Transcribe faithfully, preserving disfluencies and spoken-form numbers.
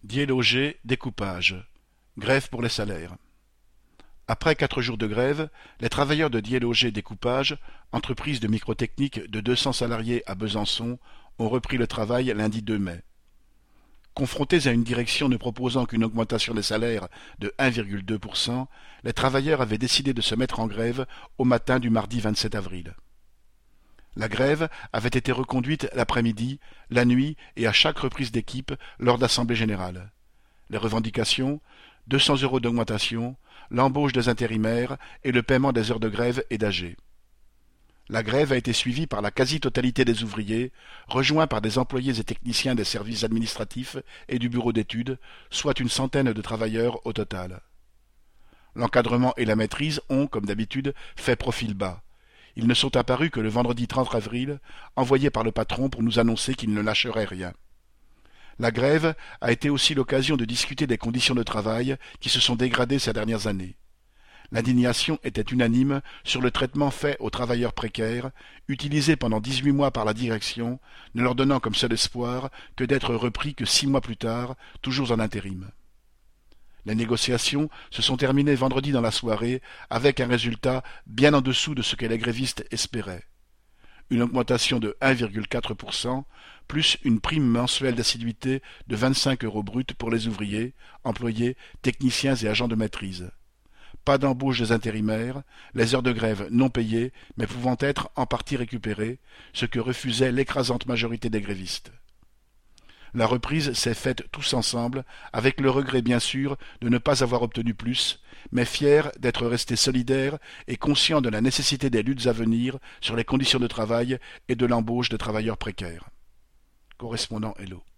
Diélogé, découpage. Grève pour les salaires. Après quatre jours de grève, les travailleurs de Diélogé Découpage, entreprise de microtechnique de deux cents salariés à Besançon, ont repris le travail lundi deux mai. Confrontés à une direction ne proposant qu'une augmentation des salaires de un virgule deux pour cent, les travailleurs avaient décidé de se mettre en grève au matin du mardi vingt-sept avril. La grève avait été reconduite l'après-midi, la nuit et à chaque reprise d'équipe lors d'assemblées générales. Les revendications: deux cents euros d'augmentation, l'embauche des intérimaires et le paiement des heures de grève et d'A G. La grève a été suivie par la quasi-totalité des ouvriers, rejoints par des employés et techniciens des services administratifs et du bureau d'études, soit une centaine de travailleurs au total. L'encadrement et la maîtrise ont, comme d'habitude, fait profil bas. Ils ne sont apparus que le vendredi trente avril, envoyés par le patron pour nous annoncer qu'il ne lâcherait rien. La grève a été aussi l'occasion de discuter des conditions de travail qui se sont dégradées ces dernières années. L'indignation était unanime sur le traitement fait aux travailleurs précaires, utilisés pendant dix-huit mois par la direction, ne leur donnant comme seul espoir que d'être repris que six mois plus tard, toujours en intérim. Les négociations se sont terminées vendredi dans la soirée avec un résultat bien en dessous de ce que les grévistes espéraient. Une augmentation de un virgule quatre pour cent, plus une prime mensuelle d'assiduité de vingt-cinq euros bruts pour les ouvriers, employés, techniciens et agents de maîtrise. Pas d'embauche des intérimaires, les heures de grève non payées, mais pouvant être en partie récupérées, ce que refusait l'écrasante majorité des grévistes. La reprise s'est faite tous ensemble, avec le regret bien sûr de ne pas avoir obtenu plus, mais fiers d'être restés solidaires et conscients de la nécessité des luttes à venir sur les conditions de travail et de l'embauche des travailleurs précaires. Correspondant Hello.